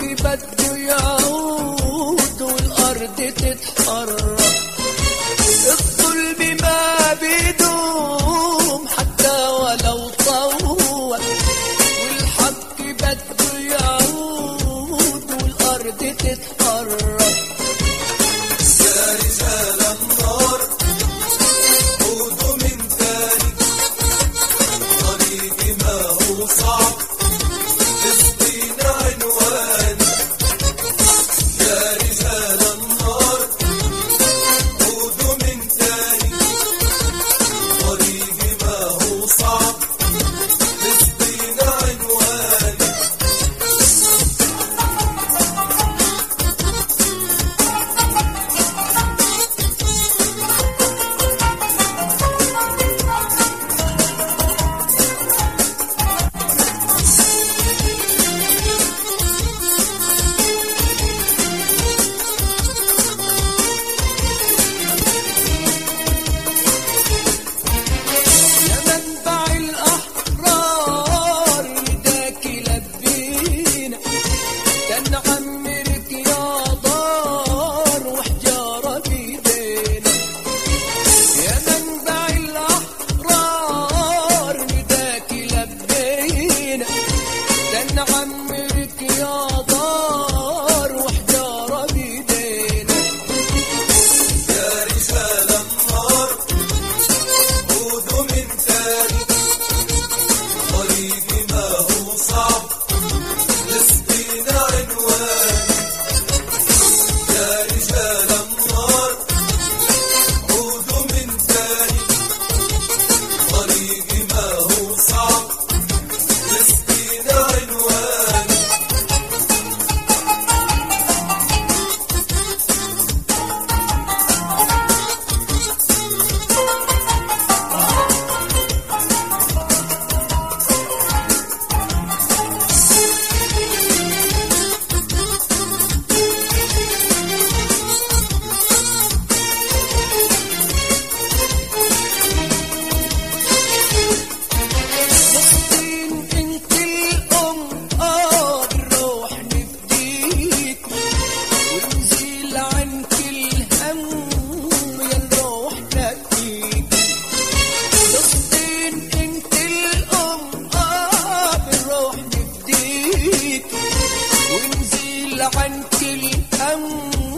بده يعود والأرض تتحرك. الظلم ما بيدوم حتى ولو طول، والحق بده يعود والأرض تتحرك. يا رجال النار عودوا من تاني، طريقي ما هو صعب فلسطين عنواني. يا رجال النار عودوا من تاني، طريقي ما هو صعب فلسطين عنواني. نعمرك يا دار وحجارة بيدينا. يا رجال النار عودوا من تاني، طريقي ما هو صعب فلسطين عنواني. يا رجال النار عودوا من تاني، طريقي ما هو صعب فلسطين عنواني. عنك الهم